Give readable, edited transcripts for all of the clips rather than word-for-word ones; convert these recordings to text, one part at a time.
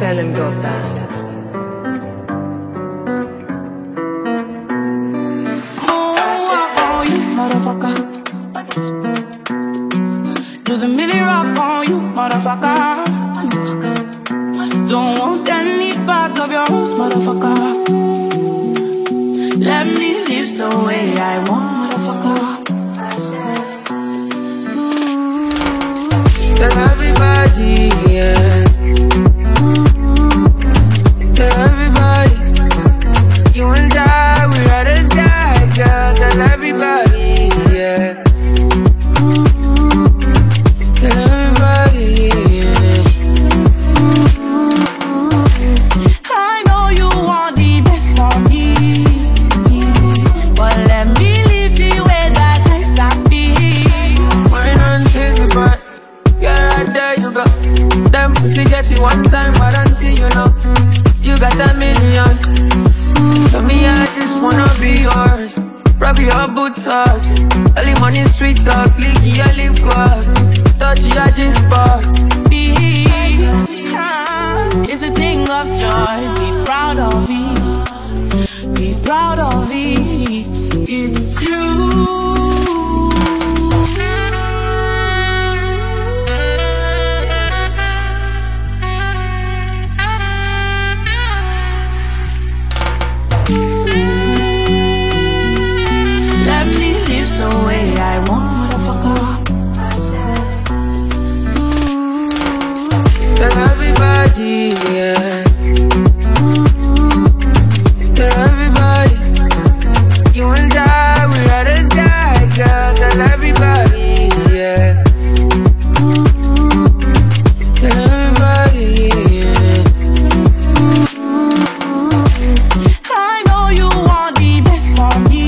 Tell him got that. Oh, you motherfucker. Do the milli rock on you, motherfucker. Don't want any part of your house, motherfucker. Let me live the way I want, motherfucker. Tell everybody, yeah. Tell everybody, you and I, we rather die, girl. Tell everybody, yeah. Tell everybody, yeah. I know you want the best for me, but let me live the way that I sabi. Why not take it back? Yeah, right there you go. Them pussy get it one time, but until you know, you got a million. For me, I just wanna be yours. Rub your buttocks, early money sweet talks, leaky your lip gloss, touch your G-spot. It's a thing of joy, be proud of it. Be proud of it. It's you. Let me live the way I want, motherfucker. Tell everybody, yeah. Tell everybody, you and I, we rather die, girl. Tell everybody, yeah. Tell everybody, yeah. I know you want the best for me,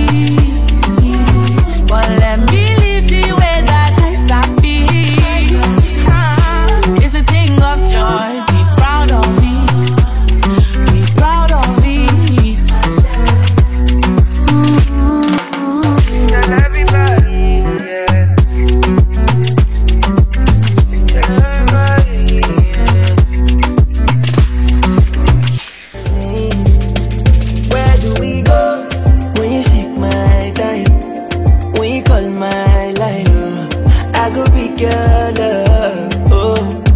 but let me live the way that I sabi. It's a thing of joy, be proud of it. Be proud of it. Tell everybody, yeah. Tell everybody, yeah. Where do we go when you seek my time? When you call my line, I go pick your love. Oh.